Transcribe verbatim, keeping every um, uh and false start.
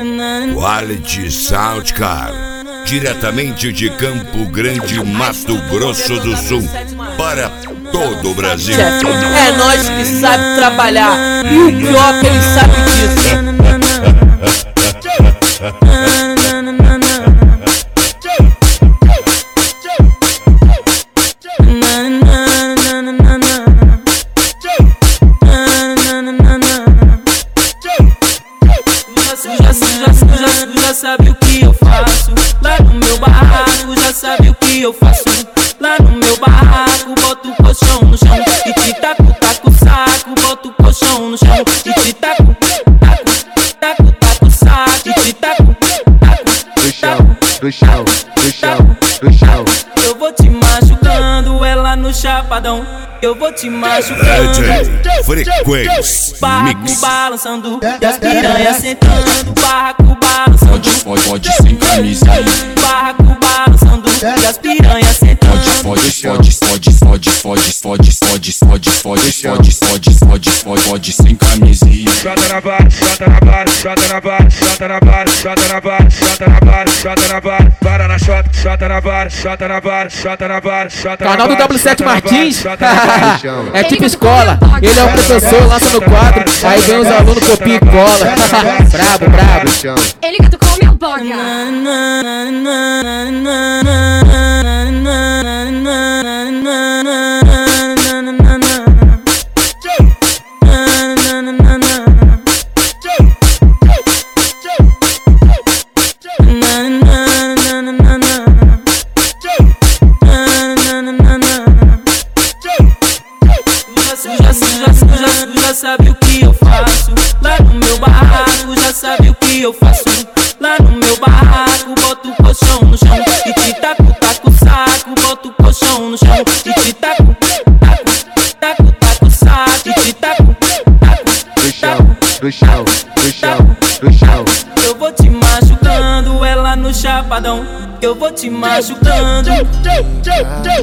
Quality Sound Car, diretamente de Campo Grande, Mato Grosso do Sul, para todo o Brasil. É nós que sabe trabalhar, e o pior que ele sabe disso. Já, já, já, já sabe o que eu faço lá no meu barraco, já sabe o que eu faço lá no meu barraco. Boto o colchão no chão e te taco, taco o saco. Boto o colchão no chão e te taco, taco, taco, taco o saco. E te taco, taco, do chão, do chão, do chão, do chão. Eu vou te machucando, ela no chapadão. Eu vou te machucando. D J Frequência Barraco Mix. balançando e as piranhas sentando. Barraco balançando, Pode, pode sem camisa aí. barraco balançando e as piranhas sentando. Pode, pode, pode, pode, pode, pode, pode, pode, pode, pode, pode, pode, pode, pode sem camisa aí. Chota na vara, chota na vara, chota na vara, chota na vara, chota na vara, chota na vara, chota na vara, para na chota, chota na vara, chota na vara, chota na vara, chota na vara. Canal do W sete Martins. chão. É tipo escola, ele é o professor, lança no quadro, aí vem os alunos, copia e cola. Brabo, brabo. Do chão. Ele que tocou meu boga. Já, já, já, já sabe o que eu faço lá no meu barraco, já sabe o que eu faço lá no meu barraco. Boto o colchão no chão e te taco, taco o saco. Boto o colchão no chão e te taco, taco, taco, taco o saco. E te taco, taco, Do chão, do chão, do chão, do chão. eu vou te machucando, ela no chapadão. Eu vou te machucando.